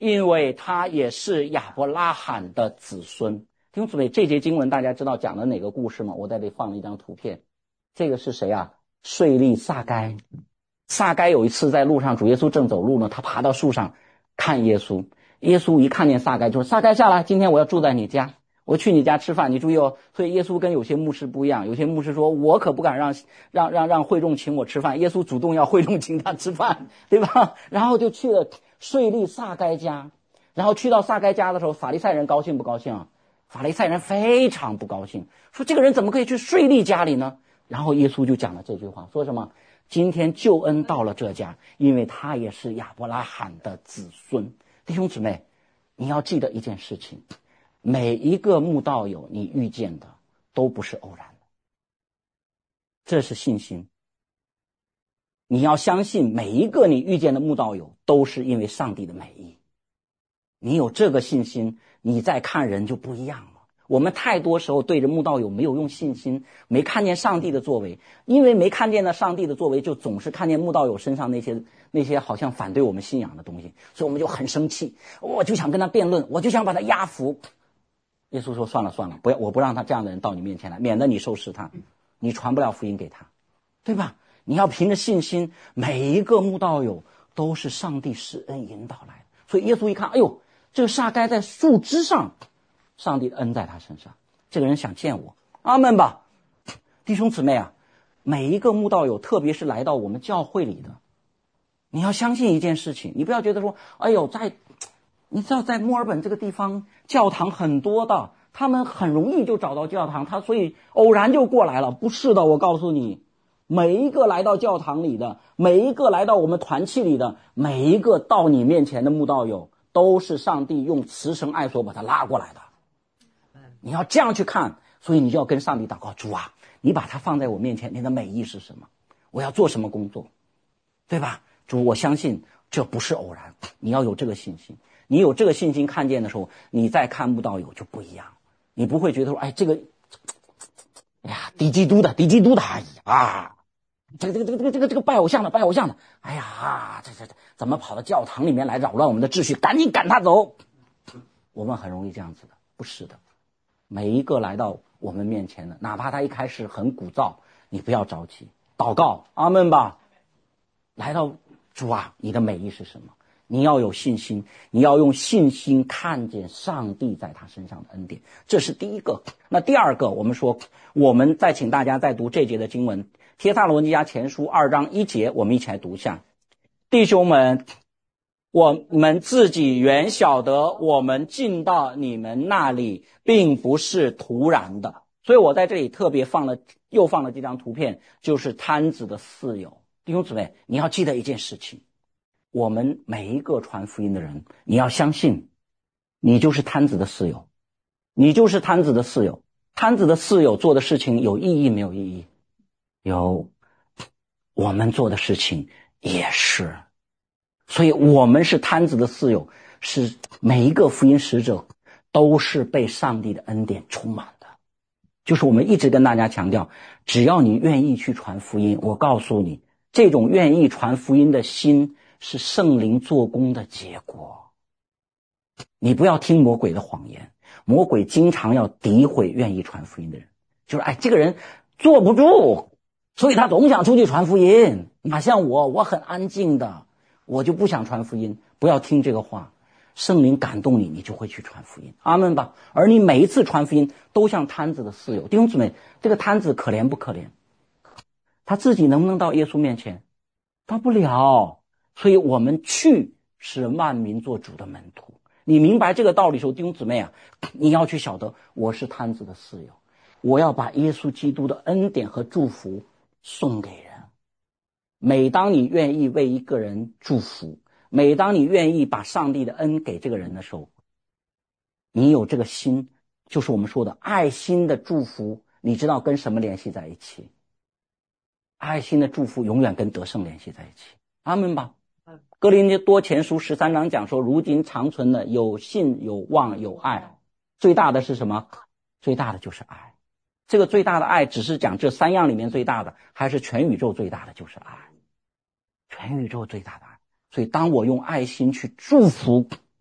因为他也是亚伯拉罕的子孙。弟兄姊妹，这节经文大家知道讲的哪个故事吗？我在这里放了一张图片，这个是谁啊？税吏撒该。撒该有一次在路上，主耶稣正走路呢，他爬到树上看耶稣。耶稣一看见撒该就说：撒该下来，今天我要住在你家，我去你家吃饭。你注意哦，所以耶稣跟有些牧师不一样，有些牧师说我可不敢让让让让会众请我吃饭，耶稣主动要会众请他吃饭，对吧？然后就去了税吏撒该家，然后去到撒该家的时候，法利赛人高兴不高兴啊？法利赛人非常不高兴，说这个人怎么可以去税吏家里呢？然后耶稣就讲了这句话，说什么？今天救恩到了这家，因为他也是亚伯拉罕的子孙。弟兄姊妹，你要记得一件事情，每一个慕道友你遇见的都不是偶然的，这是信心。你要相信每一个你遇见的慕道友都是因为上帝的美意。你有这个信心，你再看人就不一样了。我们太多时候对着慕道友没有用信心，没看见上帝的作为，因为没看见了上帝的作为，就总是看见慕道友身上那些那些好像反对我们信仰的东西，所以我们就很生气，我就想跟他辩论，我就想把他压服。耶稣说算了算了，不要，我不让他这样的人到你面前来，免得你受试探，你传不了福音给他，对吧？你要凭着信心，每一个慕道友都是上帝施恩引导来的。所以耶稣一看，哎呦，这个撒该在树枝上，上帝的恩在他身上，这个人想见我，阿们吧。弟兄姊妹啊，每一个慕道友，特别是来到我们教会里的，你要相信一件事情，你不要觉得说，哎呦，在你知道在墨尔本这个地方教堂很多的，他们很容易就找到教堂，他所以偶然就过来了。不是的，我告诉你，每一个来到教堂里的，每一个来到我们团契里的，每一个到你面前的慕道友，都是上帝用慈神爱所把他拉过来的。你要这样去看，所以你就要跟上帝祷告，主啊，你把他放在我面前，你的美意是什么？我要做什么工作，对吧？主，我相信这不是偶然，你要有这个信心。你有这个信心看见的时候，你再看慕道友就不一样，你不会觉得说，哎，这个，哎呀，敌基督的，敌基督的，哎呀，这个这个这个这个这个这个拜偶像的，拜偶像的，哎呀，这这这怎么跑到教堂里面来扰乱我们的秩序？赶紧赶他走！我们很容易这样子的，不是的。每一个来到我们面前的，哪怕他一开始很鼓噪，你不要着急，祷告，阿们吧。来到主啊，你的美意是什么？你要有信心，你要用信心看见上帝在他身上的恩典，这是第一个。那第二个，我们说，我们再请大家再读这节的经文，帖撒罗尼迦前书二章一节，我们一起来读一下。弟兄们，我们自己原晓得，我们进到你们那里并不是突然的。所以我在这里特别放了，又放了这张图片，就是摊子的四友。弟兄姊妹，你要记得一件事情，我们每一个传福音的人，你要相信，你就是摊子的四友，你就是摊子的四友。摊子的四友做的事情有意义没有意义？有，我们做的事情也是。所以我们是摊子的四友，是每一个福音使者都是被上帝的恩典充满的。就是我们一直跟大家强调，只要你愿意去传福音，我告诉你，这种愿意传福音的心是圣灵做工的结果。你不要听魔鬼的谎言，魔鬼经常要诋毁愿意传福音的人，就是哎，这个人坐不住，所以他总想出去传福音，哪像我，我很安静的，我就不想传福音。不要听这个话，圣灵感动你，你就会去传福音，阿们吧。而你每一次传福音都像摊子的四友。弟兄姊妹，这个摊子可怜不可怜？他自己能不能到耶稣面前？到不了。所以我们去使万民做主的门徒。你明白这个道理的时候，弟兄姊妹啊，你要去晓得，我是摊子的四友，我要把耶稣基督的恩典和祝福送给人。每当你愿意为一个人祝福，每当你愿意把上帝的恩给这个人的时候，你有这个心，就是我们说的爱心的祝福。你知道跟什么联系在一起？爱心的祝福永远跟得胜联系在一起，阿们吧。哥林多前书十三章讲说，如今长存的有信有望有爱，最大的是什么？最大的就是爱。这个最大的爱只是讲这三样里面最大的，还是全宇宙最大的就是爱？全宇宙最大的爱。所以当我用爱心去祝福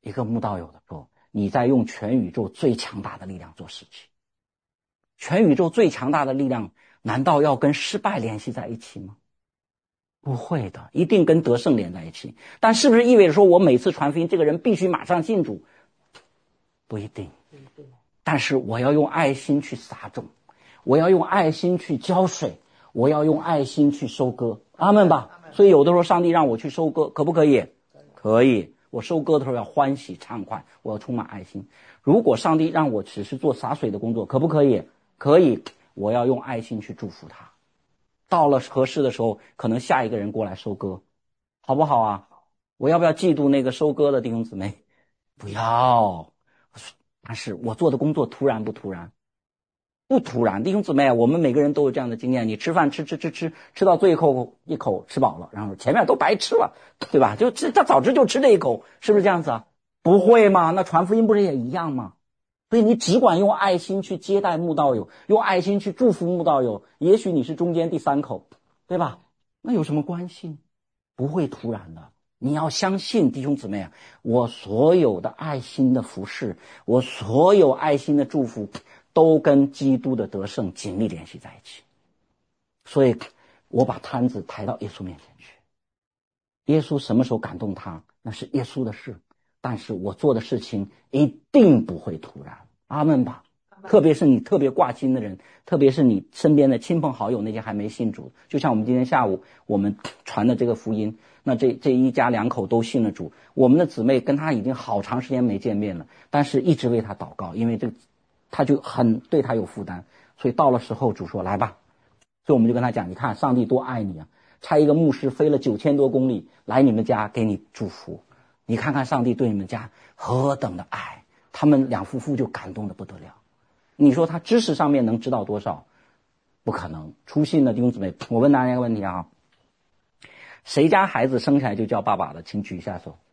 一个慕道友的时候，你在用全宇宙最强大的力量做事情。全宇宙最强大的力量难道要跟失败联系在一起吗？不会的，一定跟得胜连在一起。但是不是意味着说我每次传福音这个人必须马上信主？不一定。但是我要用爱心去撒种，我要用爱心去浇水，我要用爱心去收割。阿们吧。所以有的时候上帝让我去收割，可不可以？可以。我收割的时候要欢喜畅快，我要充满爱心。如果上帝让我只是做洒水的工作，可不可以？可以。我要用爱心去祝福他。到了合适的时候，可能下一个人过来收割，好不好啊？我要不要嫉妒那个收割的弟兄姊妹？不要。但是我做的工作突然不突然？不突然。弟兄姊妹，我们每个人都有这样的经验，你吃饭吃吃吃吃吃到最后一口吃饱了，然后前面都白吃了，对吧？就吃，他早知就吃这一口，是不是这样子啊？不会吗？那传福音不是也一样吗？所以你只管用爱心去接待慕道友，用爱心去祝福慕道友，也许你是中间第三口，对吧？那有什么关系？不会突然的。你要相信，弟兄姊妹啊，我所有的爱心的服事，我所有爱心的祝福，都跟基督的得胜紧密联系在一起。所以我把摊子抬到耶稣面前去。耶稣什么时候感动他，那是耶稣的事，但是我做的事情一定不会突然。阿们吧。特别是你特别挂心的人，特别是你身边的亲朋好友，那些还没信主，就像我们今天下午我们传的这个福音，那这这一家两口都信了主，我们的姊妹跟他已经好长时间没见面了，但是一直为他祷告，因为这个他就很对他有负担，所以到了时候主说来吧，所以我们就跟他讲，你看上帝多爱你啊，差一个牧师飞了九千多公里来你们家给你祝福，你看看上帝对你们家何等的爱。他们两夫妇就感动得不得了。你说他知识上面能知道多少？不可能。初信的弟兄姊妹，我问大家一个问题啊，谁家孩子生下来就叫爸爸的，请举一下手。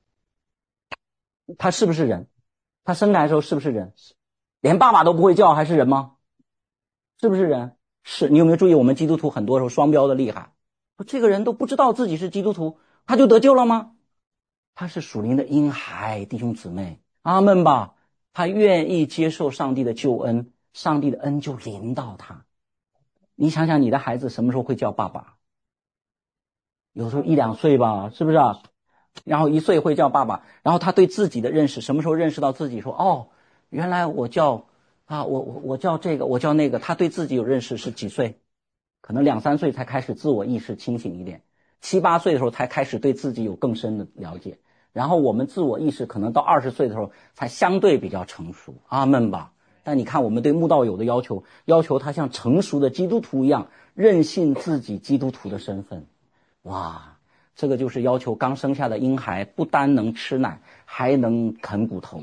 他是不是人？他生来的时候是不是人？连爸爸都不会叫还是人吗？是不是人？是。你有没有注意我们基督徒很多时候双标的厉害，说这个人都不知道自己是基督徒，他就得救了吗？他是属灵的婴孩，弟兄姊妹，阿们吧。他愿意接受上帝的救恩，上帝的恩就临到他。你想想你的孩子什么时候会叫爸爸？有时候一两岁吧，是不是啊？然后一岁会叫爸爸，然后他对自己的认识什么时候认识到自己说，哦，原来我叫啊，我我我叫这个，我叫那个。他对自己有认识是几岁？可能两三岁才开始自我意识清醒一点，七八岁的时候才开始对自己有更深的了解。然后我们自我意识可能到二十岁的时候才相对比较成熟，阿们吧。但你看我们对慕道友的要求，要求他像成熟的基督徒一样认信自己基督徒的身份。哇，这个就是要求刚生下的婴孩不单能吃奶，还能啃骨头，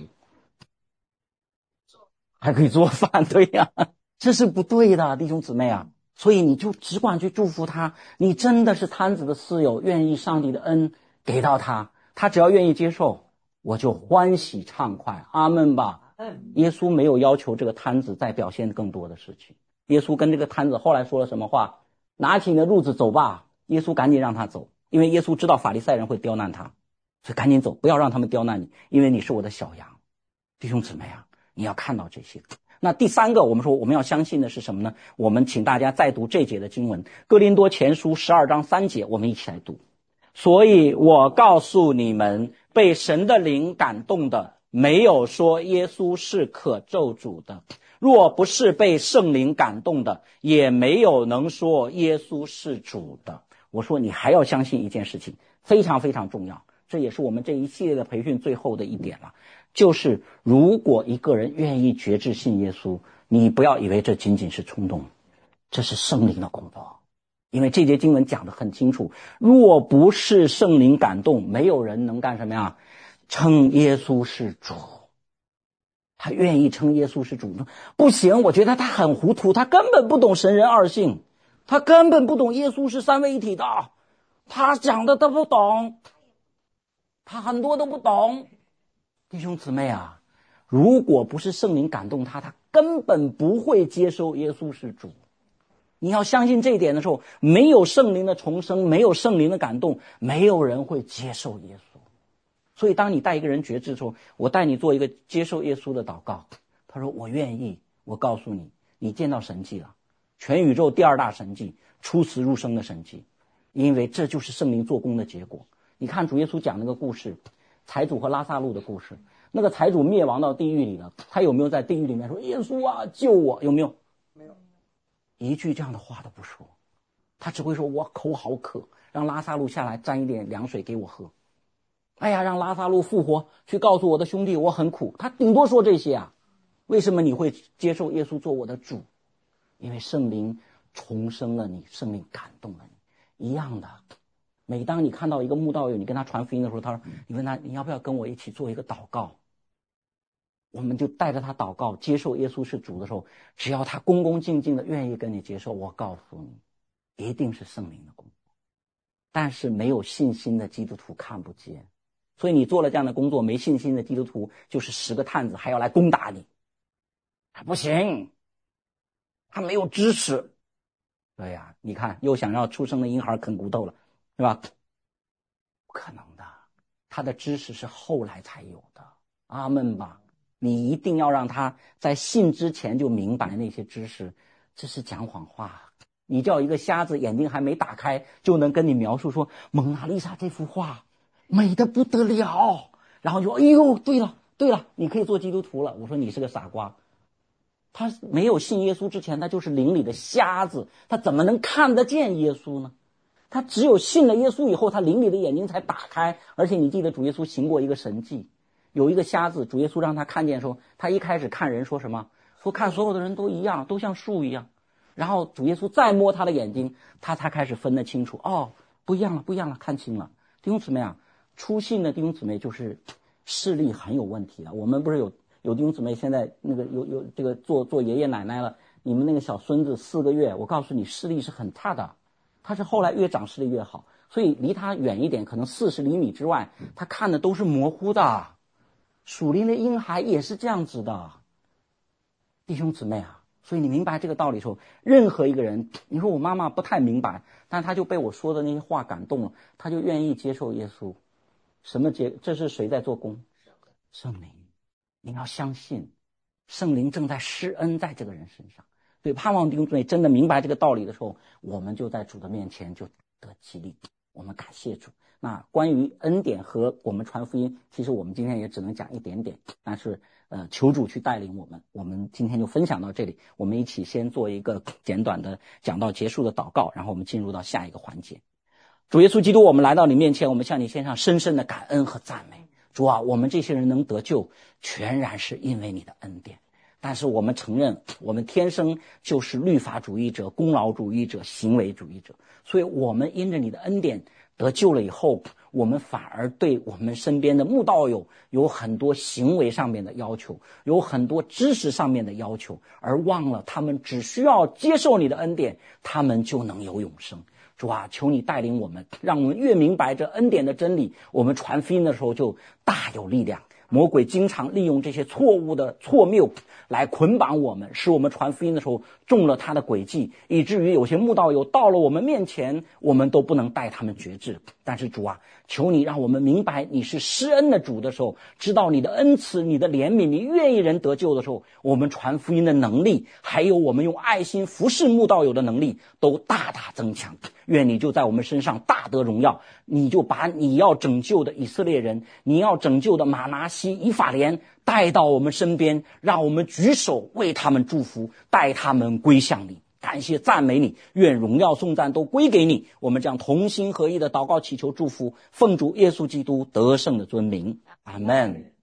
还可以做饭，对呀，这是不对的，弟兄姊妹啊。所以你就只管去祝福他，你真的是摊子的私有，愿意上帝的恩给到他，他只要愿意接受，我就欢喜畅快，阿们吧。耶稣没有要求这个摊子再表现更多的事情。耶稣跟这个摊子后来说了什么话？拿起你的褥子走吧。耶稣赶紧让他走，因为耶稣知道法利赛人会刁难他，所以赶紧走，不要让他们刁难你，因为你是我的小羊。弟兄姊妹啊，你要看到这些。那第三个，我们说我们要相信的是什么呢？我们请大家再读这节的经文，哥林多前书十二章三节，我们一起来读。所以我告诉你们，被神的灵感动的，没有说耶稣是可咒诅的；若不是被圣灵感动的，也没有能说耶稣是主的。我说你还要相信一件事情，非常非常重要，这也是我们这一系列的培训最后的一点了，就是如果一个人愿意决志信耶稣，你不要以为这仅仅是冲动，这是圣灵的工作。因为这节经文讲得很清楚，若不是圣灵感动，没有人能干什么呀？称耶稣是主。他愿意称耶稣是主，不行，我觉得他很糊涂，他根本不懂神人二性，他根本不懂耶稣是三位一体的，他讲的都不懂，他很多都不懂。弟兄姊妹啊，如果不是圣灵感动他，他根本不会接受耶稣是主。你要相信这一点的时候，没有圣灵的重生，没有圣灵的感动，没有人会接受耶稣。 所以当你带一个人觉知的时候，我带你做一个接受耶稣的祷告，他说我愿意，我告诉你，你见到神迹了，全宇宙第二大神迹，出死入生的神迹，因为这就是圣灵做工的结果。你看主耶稣讲那个故事，财主和拉撒路的故事，那个财主灭亡到地狱里了，他有没有在地狱里面说耶稣啊救我？有没有？没有，一句这样的话都不说，他只会说我口好渴，让拉撒路下来沾一点凉水给我喝。哎呀，让拉撒路复活，去告诉我的兄弟我很苦，他顶多说这些啊。为什么你会接受耶稣做我的主？因为圣灵重生了你，圣灵感动了你。一样的，每当你看到一个慕道友，你跟他传福音的时候，他说你问他你要不要跟我一起做一个祷告，我们就带着他祷告接受耶稣是主的时候，只要他恭恭敬敬的愿意跟你接受，我告诉你一定是圣灵的工作。但是没有信心的基督徒看不见，所以你做了这样的工作，没信心的基督徒就是十个探子还要来攻打你，他不行，他没有知识。对呀、啊，你看又想要出生的婴孩啃骨头了，是吧？不可能的，他的知识是后来才有的。阿们吧。你一定要让他在信之前就明白那些知识，这是讲谎话。你叫一个瞎子眼睛还没打开就能跟你描述说蒙娜丽莎这幅画美得不得了，然后就哎呦对了对了，你可以做基督徒了。我说你是个傻瓜，他没有信耶稣之前他就是灵里的瞎子，他怎么能看得见耶稣呢？他只有信了耶稣以后，他灵里的眼睛才打开。而且你记得主耶稣行过一个神迹，有一个瞎子，主耶稣让他看见说，他一开始看人说什么？说看所有的人都一样，都像树一样。然后主耶稣再摸他的眼睛，他才开始分得清楚，哦，不一样了不一样了，看清了。弟兄姊妹啊，初信的弟兄姊妹就是视力很有问题的。我们不是有有弟兄姊妹现在那个有有这个做做爷爷奶奶了，你们那个小孙子四个月，我告诉你视力是很差的，他是后来越长视力越好，所以离他远一点，可能四十厘米之外，他看的都是模糊的。属灵的婴孩也是这样子的，弟兄姊妹啊，所以你明白这个道理的时候，任何一个人，你说我妈妈不太明白，但他就被我说的那些话感动了，他就愿意接受耶稣。什么结？这是谁在做工？圣灵。你要相信，圣灵正在施恩在这个人身上。所以盼望弟兄姊妹真的明白这个道理的时候，我们就在主的面前就得激励。我们感谢主。那关于恩典和我们传福音，其实我们今天也只能讲一点点，但是呃，求主去带领我们。我们今天就分享到这里，我们一起先做一个简短的讲到结束的祷告，然后我们进入到下一个环节。主耶稣基督，我们来到你面前，我们向你献上深深的感恩和赞美。主啊，我们这些人能得救，全然是因为你的恩典。但是我们承认，我们天生就是律法主义者、功劳主义者、行为主义者，所以我们因着你的恩典得救了以后，我们反而对我们身边的慕道友有很多行为上面的要求，有很多知识上面的要求，而忘了他们只需要接受你的恩典，他们就能有永生。主啊，求你带领我们，让我们越明白这恩典的真理，我们传福音的时候就大有力量。魔鬼经常利用这些错误的错谬来捆绑我们，使我们传福音的时候中了他的诡计，以至于有些慕道友到了我们面前，我们都不能带他们觉知。但是主啊，求你让我们明白你是施恩的主的时候，知道你的恩慈、你的怜悯，你愿意人得救的时候，我们传福音的能力，还有我们用爱心服侍慕道友的能力都大大增强。愿你就在我们身上大得荣耀，你就把你要拯救的以色列人，你要拯救的马拿西、以法莲带到我们身边，让我们举手为他们祝福，带他们归向你。感谢赞美你，愿荣耀颂赞都归给你。我们将同心合意的祷告祈求祝福，奉主耶稣基督得胜的尊名，阿们。